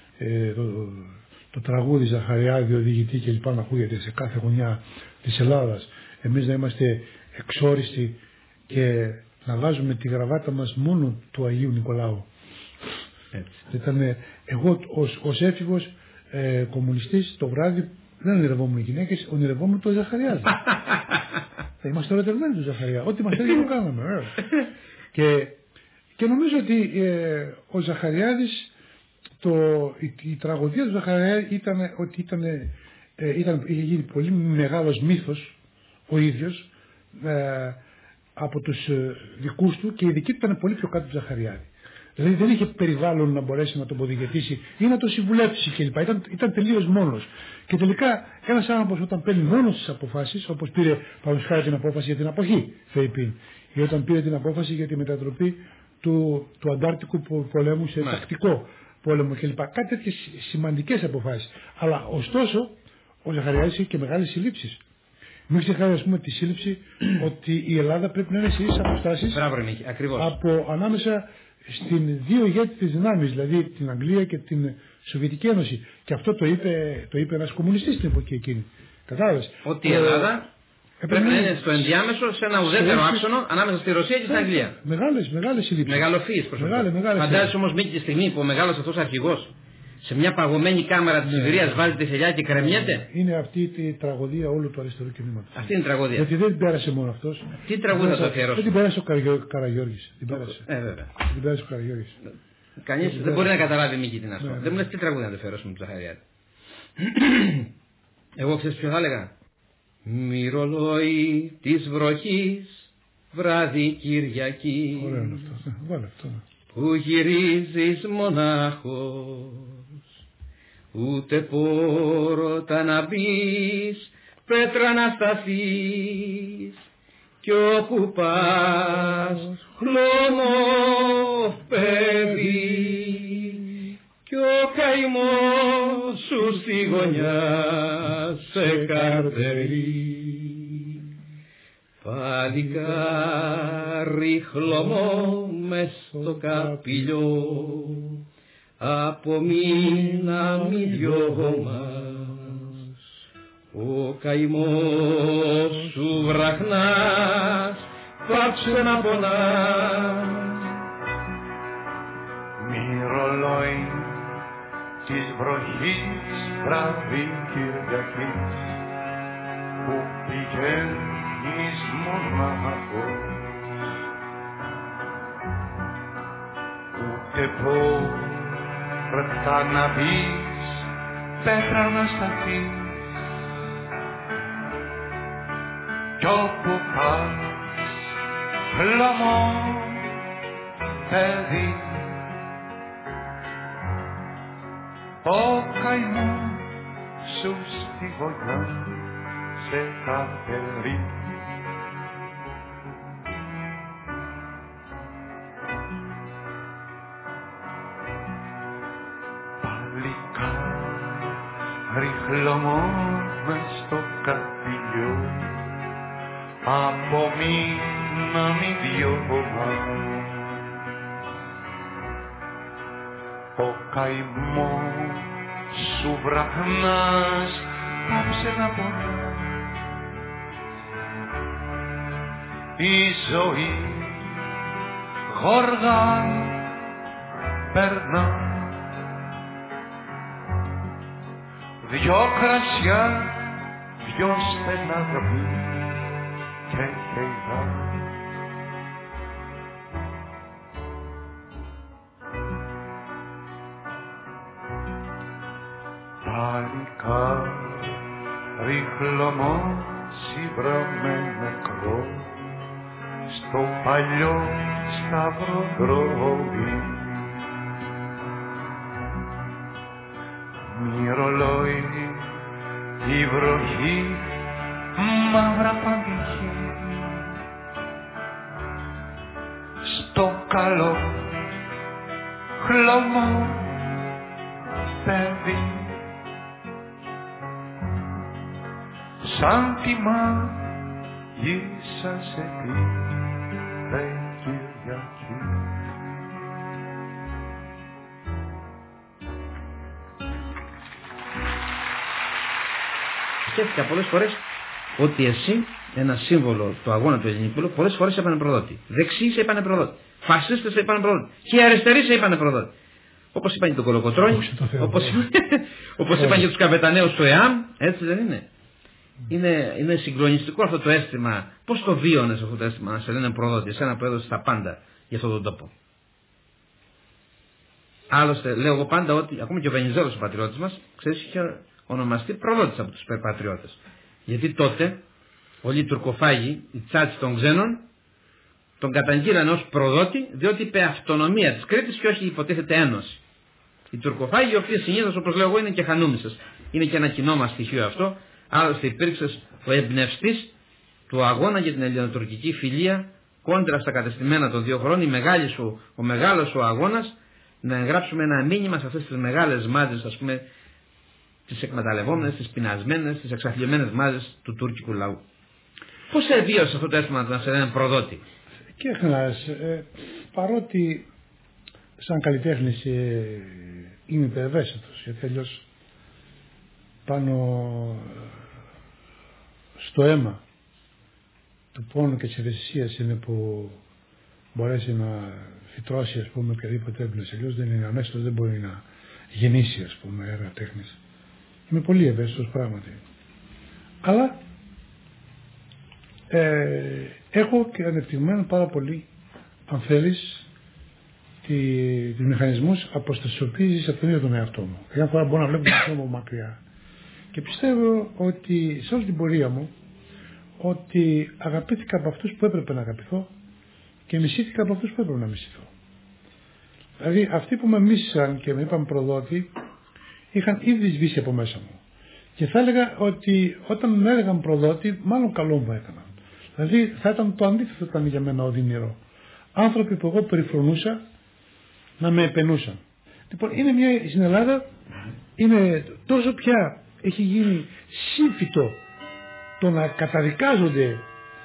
Το τραγούδι Ζαχαριάδη, οδηγητή κλπ. Να ακούγεται σε κάθε γωνιά της Ελλάδας. Εμείς να είμαστε εξόριστοι και να βάζουμε τη γραβάτα μας μόνο του Αγίου Νικολάου. Εγώ ως έφηβος κομμουνιστής το βράδυ δεν ονειρευόμουν οι γυναίκες, ονειρευόμουν τον Ζαχαριάδη. Είμαστε ερωτευμένοι του Ζαχαριάδη. Ό,τι μας έλεγε το κάναμε. Και νομίζω ότι ο Ζαχαριάδης, η τραγωδία του Ζαχαριάδη ήταν ότι είχε γίνει πολύ μεγάλος μύθος ο ίδιος από τους δικούς του, και οι δικοί του ήταν πολύ πιο κάτω του Ζαχαριάδη. Δηλαδή δεν είχε περιβάλλον να μπορέσει να τον ποδηγετήσει ή να τον συμβουλεύσει κλπ. Ήταν τελείως μόνος. Και τελικά ένας άνθρωπος όταν παίρνει μόνος τις αποφάσεις, όπως πήρε παραδείγματος την απόφαση για την αποχή Φεϊπίν, ή όταν πήρε την απόφαση για τη μετατροπή του Αντάρτικου πολέμου σε τακτικό πόλεμο κλπ. Κάτι τέτοιες σημαντικές αποφάσεις. Αλλά ωστόσο ο Ζαχαριάδης είχε και μεγάλες συλλήψεις. Μην ξεχάσετε, ας πούμε, τη σύλληψη ότι η Ελλάδα πρέπει να είναι σε ίσες αποστάσεις από ανάμεσα στην δύο ηγέτητες δυνάμεις, δηλαδή την Αγγλία και την Σοβιετική Ένωση. Και αυτό το είπε ένας κομμουνιστής στην εποχή εκείνη. Κατάλαβες. Ότι η Ελλάδα πρέπει να είναι στο ενδιάμεσο, σε ένα ουδέτερο άξονο ανάμεσα στη Ρωσία και στην Αγγλία. Μεγάλες συλλήψεις. Μεγαλοφύης προσωπικά. Φαντάζεσαι όμως μήκη τη στιγμή που ο μεγάλος αυτός αρχηγός σε μια παγωμένη κάμερα της Σιβηρίας βάζει τη θηλιά και κρεμιέται. Είναι αυτή η τραγωδία όλου του αριστερού κινήματος. Αυτή είναι η τραγωδία. Γιατί δεν την πέρασε μόνο αυτός. Τι τραγούδι θα το αφιερώσει? Δεν την πέρασε ο Καραγιώργης. Την πέρασε ο Καραγιώργης. Κανείς δεν μπορεί να καταλάβει μήκη την αυτό. Δεν μου λες τι τραγούδι να το αφιερώσουμε του Ζαχαριάδη. Εγώ ξέρεις ποιο θα έλεγα? Μυρολόι της βροχής, βράδυ Κυριακή. Ωραίο είναι αυτό. Βάλε αυτό. Που γυρίζεις μονάχος, ούτε πόρωτα να μπεις, πέτρα να σταθείς, κι όπου πας χλωμό παιδί κι ο καημός σου στη γωνιά σε καρτερεί. Παλικάρι χλωμό μες στο καπηλιό απομείναμε δυο μας. Ο καημός σου βραχνάς πάψε να πονάς. Μυρολόι της βροχής βράδυ Κυριακής που πηγαίνεις μονάχος ούτε πόρτα να μπεις, πέτρα να σταθείς κι όπου πας χλωμό παιδί. Ο καημός σου στη γωνιά σε καρτερεί. Παλικάρι χλωμό μες στο καπηλιό απομείναμε δυο μας. Ο καημός σου βραχνάς πάψε να πονάς. Η ζωή γοργά περνά. Δυο κρασιά, δυο στεναγμοί και καηδά. Παλικάρι χλωμό σύμπραμε νεκρό στο παλιό σταυροδρόμι. Μυρολόι η βροχή μαύρα παντυχή στο καλό χλωμό παιδί. Σαν τη μάγισσα σε πήρε Κυριακή. Σκέφτηκα πολλές φορές ότι εσύ, ένα σύμβολο του αγώνα του ελληνικού, πολλές φορές είπανε προδότη. Δεξιοί σε είπανε προδότη. Φασίστες σε είπανε προδότη. Και αριστεροί σε είπανε προδότη. Όπως είπαν και τον Κολοκοτρώνη, όπως είπαν και τους καπεταναίους του ΕΑΜ, έτσι δεν είναι. Είναι συγκλονιστικό αυτό το αίσθημα. Πώς το βίωνες αυτό το αίσθημα να σε λένε προδότη, εσένα που έδωσες τα πάντα για αυτόν τον τόπο. Άλλωστε, λέω εγώ πάντα ότι ακόμα και ο Βενιζέλος ο πατριώτης μας, ξέρεις, είχε ονομαστεί προδότης από τους πατριώτες. Γιατί τότε όλοι οι τουρκοφάγοι, οι τσάτσι των ξένων, τον καταγγείλανε ως προδότη, διότι είπε αυτονομία της Κρήτης και όχι υποτίθεται ένωση. Οι τουρκοφάγοι, οι οποίοι συνήθως, όπως λέω εγώ, είναι και χανούμισες. Είναι και ένα κοινό μας στοιχείο αυτό. Άλλωστε υπήρξες ο εμπνευστής του αγώνα για την ελληνοτουρκική φιλία κόντρα στα κατεστημένα των 2 χρόνων, ο μεγάλος σου αγώνας, να εγγράψουμε ένα μήνυμα σε αυτές τις μεγάλες μάζες, ας πούμε, τις εκμεταλλευόμενες, τις πεινασμένες, τις εξαθλιωμένες μάζες του τουρκικού λαού. Πώς εβίωσε αυτό το αίσθημα να σε λένε προδότη? Παρότι σαν καλλιτέχνης είμαι υπερευαίσθητος, γιατί αλλιώς πάνω στο αίμα του πόνου και της ευαισθησίας είναι που μπορέσει να φυτρώσει, ας πούμε, οποιαδήποτε έμπνευση. Αλλιώς δεν είναι αμέσως, δεν μπορεί να γεννήσει, ας πούμε, έργα τέχνης. Είμαι πολύ ευαίσθητος πράγματι. Αλλά έχω και ανεπτυγμένο πάρα πολύ, αν θέλεις, τους μηχανισμούς αποστασιοποίησης από τον ίδιο τον εαυτό μου. Μια φορά μπορώ να βλέπω τον εαυτό μου μακριά. Και πιστεύω ότι σε όλη την πορεία μου ότι αγαπήθηκα από αυτούς που έπρεπε να αγαπηθώ και μισήθηκα από αυτούς που έπρεπε να μισηθώ. Δηλαδή αυτοί που με μίσησαν και με είπαν προδότη είχαν ήδη σβήσει από μέσα μου. Και θα έλεγα ότι όταν με έλεγαν προδότη, μάλλον καλό μου έκαναν. Δηλαδή θα ήταν το αντίθετο ήταν για μένα οδυνηρό. άνθρωποι που εγώ περιφρονούσα να με επενούσαν. Λοιπόν, στην Ελλάδα είναι τόσο πια έχει γίνει σύμφυτο το να καταδικάζονται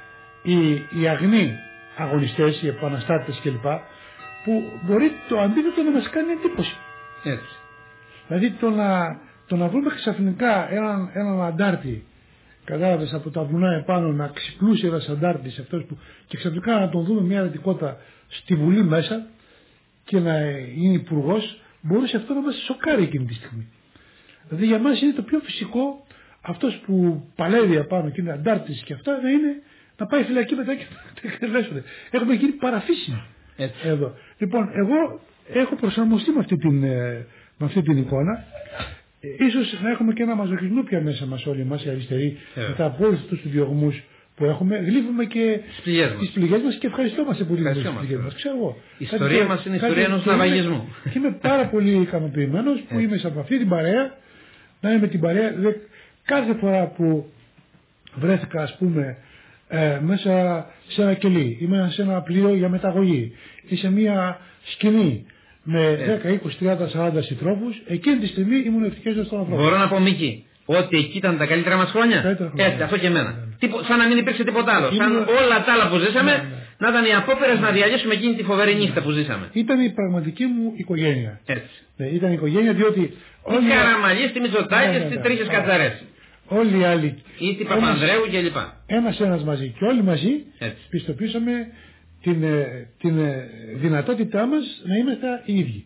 οι αγνοί αγωνιστές, οι επαναστάτες κλπ. Που μπορεί το αντίθετο να μας κάνει εντύπωση. Έτσι. Δηλαδή το να βρούμε ξαφνικά έναν αντάρτη, κατάλαβες, από τα βουνά επάνω να ξυπνούσε ένας αντάρτης αυτός που, και ξαφνικά να τον δούμε μια αρετικότητα στη Βουλή μέσα και να είναι υπουργός, μπορούσε αυτό να μας σοκάρει εκείνη τη στιγμή. Δηλαδή για μας είναι το πιο φυσικό αυτός που παλεύει απάνω και είναι αντάρτης και αυτά να πάει φυλακή μετά και να εκτελέσουν. Έχουμε γίνει παραφύσιμοι εδώ. Λοιπόν, εγώ έχω προσαρμοστεί με αυτή την εικόνα. Ίσως να έχουμε και ένα μαζοχισμό πια μέσα μας όλοι μας οι αριστεροί, μετά από όλους αυτούς τους διωγμούς που έχουμε, γλύφουμε και τις πληγές μας και ευχαριστόμαστε πολύ για τις πληγές μας. Ξέρω εγώ. Η ιστορία μας είναι η ιστορία ενός ναυαγισμού. Και είμαι πάρα πολύ ικανοποιημένος που είμαι σε αυτή την παρέα, να είμαι την παρέα. Κάθε φορά που βρέθηκα, ας πούμε, μέσα σε ένα κελί, είμαι σε ένα πλοίο για μεταγωγή ή σε μια σκηνή με 10, 20, 30, 40 συντρόφους, εκείνη τη στιγμή ήμουν ευτυχισμένος στον ανθρώπο. Μπορώ να πω, Μίκη, ότι εκεί ήταν τα καλύτερα μας χρόνια. Έτσι, αυτό και εμένα. Σαν να μην υπήρξε τίποτα άλλο. Σαν όλα τα άλλα που ζήσαμε, να ήταν οι απόπειρες να διαλύσουμε εκείνη τη φοβερή νύχτα που ζήσαμε. Ήταν η πραγματική μου οικογένεια. Έτσι. Ήταν η οικογένεια διότι. Η Καραμαλή, στη Μητσοτάκη, στις Τρίχες Κατσαρές. Όλοι οι άλλοι. Ή την Παπανδρέου κλπ. Ένας μαζί και όλοι μαζί πιστοποιήσαμε την δυνατότητά μας να είμαστε οι ίδιοι.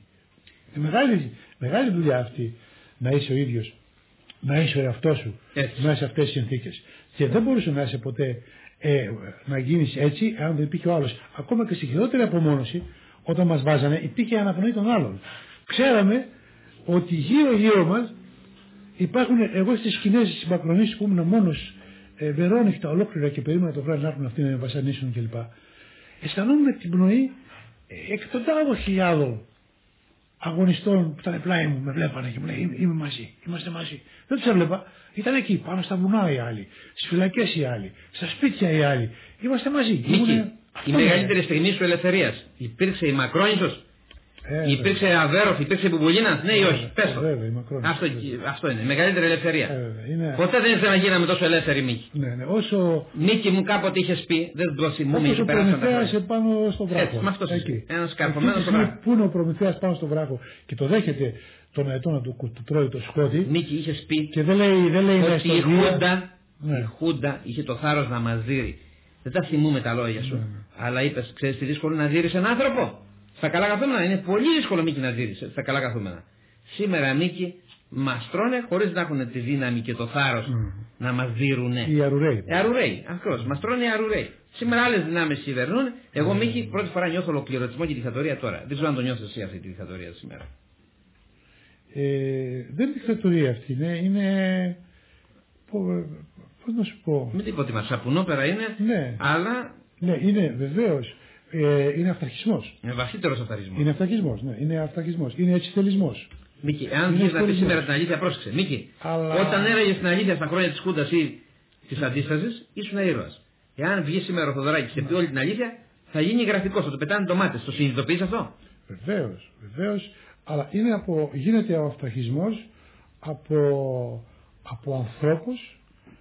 Μεγάλη δουλειά αυτή να είσαι ο ίδιος, να είσαι ο εαυτός σου μέσα σε αυτές τις συνθήκες. Και δεν μπορούσε να είσαι ποτέ να γίνεις έτσι αν δεν υπήρχε ο άλλος. Ακόμα και στη χειρότερη απομόνωση, όταν μας βάζανε, υπήρχε αναπνοή των άλλων. Ξέραμε ότι γύρω μας υπάρχουν, εγώ στις σκηνές της Μακρονήσης που ήμουν μόνος, βερόνυχτα ολόκληρα και περίμενα το βράδυ να έρθουν αυτοί να με βασανίσουν κλπ. Αισθανόμουν την πνοή εκατοντάδων χιλιάδων αγωνιστών που ήταν πλάι μου, με βλέπανε και μου λέει είμαι μαζί, είμαστε μαζί. Δεν τους έβλεπα, ήταν εκεί πάνω στα βουνά οι άλλοι, στις φυλακές οι άλλοι, στα σπίτια οι άλλοι. Είμαστε μαζί. Μίκη, η μεγαλύτερη στιγμή σου ελευθερίας υπήρξε η Μακρόνησος, υπήρξε Αβέροφ, υπήρξε Μπουμπουλίνας, ναι ή όχι? Πες το. Αυτό είναι, η μεγαλύτερη ελευθερία. Ποτέ δεν ήθελα να γίναμε τόσο ελεύθεροι, Μίκη. Μίκη μου κάποτε είχες πει, δεν το θυμούμαι και πέρασαν τα χρόνια. Πάνω στο βράχο. Έτσι, με αυτό ένας καρφωμένος στο βράχο. Πού είναι ο Προμηθέας πάνω στο βράχο και το δέχεται τον αετό να του τρώει το σκότι. Μίκη, είχες πει και δεν λέει ότι η Χούντα είχε το θάρρος να μας δείρει. Δεν τα θυμούμε τα λόγια σου. Αλλά είπες, ξέρεις τι δύσκολο να δείρεις έναν άνθρωπο? Στα καλά καθούμενα. Είναι πολύ δύσκολο, Μίκη, να δείρεις στα καλά καθούμενα. Σήμερα, Μίκη, μας τρώνε χωρίς να έχουν τη δύναμη και το θάρρος να μας δείρουνε. Οι αρουραίοι. Αρουραίοι, ακριβώς. Μας τρώνε οι αρουραίοι. Σήμερα άλλες δυνάμεις κυβερνούν. Εγώ, Μίκη, πρώτη φορά νιώθω ολοκληρωτισμό και δικτατορία τώρα. Δεν ξέρω αν το νιώθεις εσύ αυτή τη δικτατορία σήμερα. Δεν είναι δικτατορία αυτή. Είναι. Πώς να σου πω. Μην τίποτε μας. Σαπουνόπερα είναι. Ναι. Αλλά. Ναι, είναι βεβαίως. Είναι αυταρχισμός. Είναι βαθύτερος αυταρχισμός. Είναι αυταρχισμός, ναι. Είναι αυταρχισμός. Είναι ετσιτελισμός. Μίκη, αν βγεις να πεις σήμερα την αλήθεια, πρόσεξε. Μίκη, όταν έλεγες την αλήθεια στα χρόνια της Χούντας ή της αντίστασης, ήσουν ήρωας. Εάν βγει σήμερα ο Θοδωράκης και πει όλη την αλήθεια, θα γίνει γραφικός, θα του πετάνε ντομάτες. Το συνειδητοποιείς αυτό? Βεβαίως. Αλλά γίνεται ο αυταρχισμός από ανθρώπους.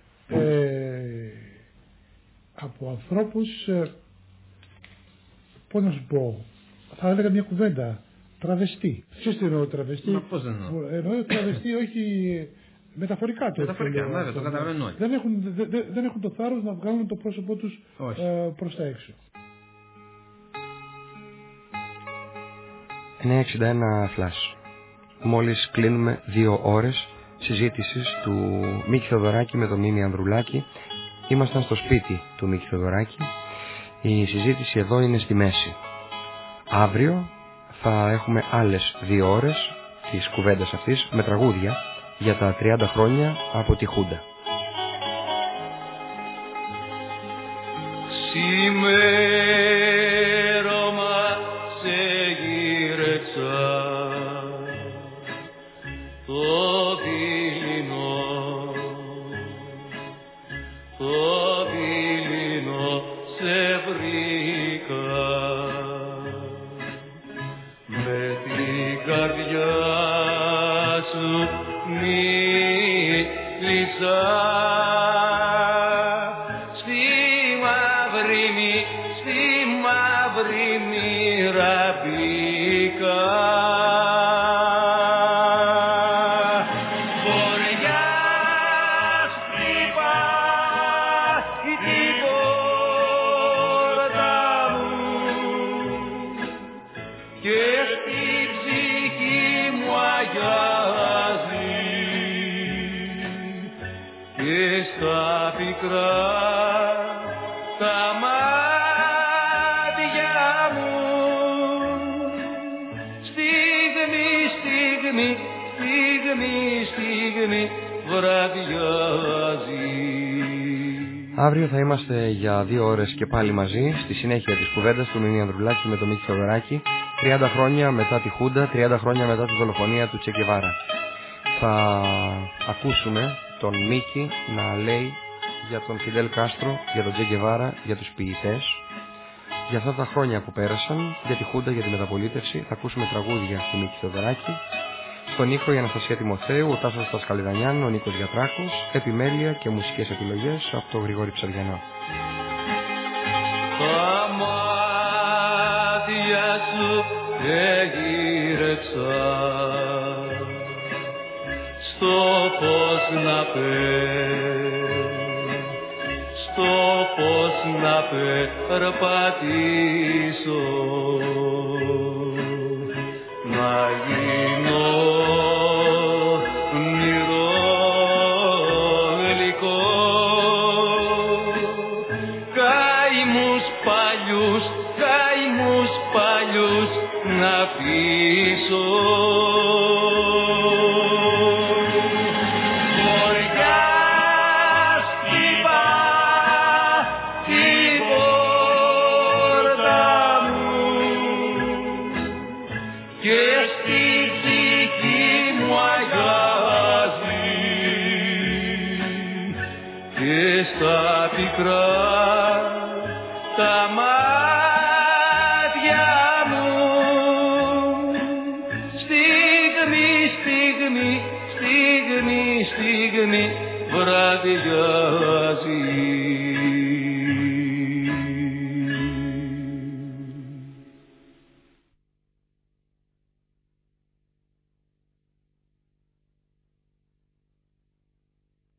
Πώς να σου πω, θα έλεγα μια κουβέντα. Τραβεστή. Ποιος τι εννοώ τραβεστή? Μα πώς δεν εννοώ? Εννοώ τραβεστή, όχι μεταφορικά το. Μεταφορικά, βέβαια, το καταλαβαίνω όλοι. Δεν έχουν το θάρρος να βγάλουν το πρόσωπό τους προς τα έξω. 961 Flash. Μόλις κλείνουμε 2 ώρες συζήτησης του Μίκη Θεοδωράκη με τον Μίμη Ανδρουλάκη. Ήμασταν στο σπίτι του Μίκη Θεοδωράκη. Η συζήτηση εδώ είναι στη μέση. Αύριο θα έχουμε άλλες 2 ώρες της κουβέντας αυτής με τραγούδια για τα 30 χρόνια από τη Χούντα. Σημέρωμα σε γύρεξα το δειλινό σε βρήκα. καρδιά σου μίλησα, στη μαύρη μοίρα μπήκα. Βοριάς χτυπά την πόρτα μου και στη ψυχή μου αγιάζει και στα πικρά τα μάτια μου στιγμή βραδιάζει. Αύριο θα είμαστε για 2 ώρες και πάλι μαζί, στη συνέχεια της κουβέντας του Μίμη Ανδρουλάκη με τον Μίκη Θεοδωράκη, 30 χρόνια μετά τη Χούντα, 30 χρόνια μετά τη δολοφονία του Τσε Γκεβάρα. Θα ακούσουμε τον Μίκη να λέει για τον Φιντέλ Κάστρο, για τον Τσε Γκεβάρα, για τους ποιητές, για αυτά τα χρόνια που πέρασαν, για τη Χούντα, για τη μεταπολίτευση. Θα ακούσουμε τραγούδια του Μίκη Θεοδωράκη. Στον ήχο η Αναστασία Τιμοθέου, ο Τάσος Στασκαλιδανιάν, ο Νίκος Γιατράκος, επιμέλεια και μουσικές επιλογές από τον Γρηγόρη Ψαριανό. Τα μάτια σου εγύρεψα στο πώς να περπατήσω, να γίνω καημούς παλιούς να πείσω. Βοριάς χτυπά την πόρτα μου και στη ψυχή μου αγιάζει και στα πικρά τα μάτια μου στιγμή βραδιάζει.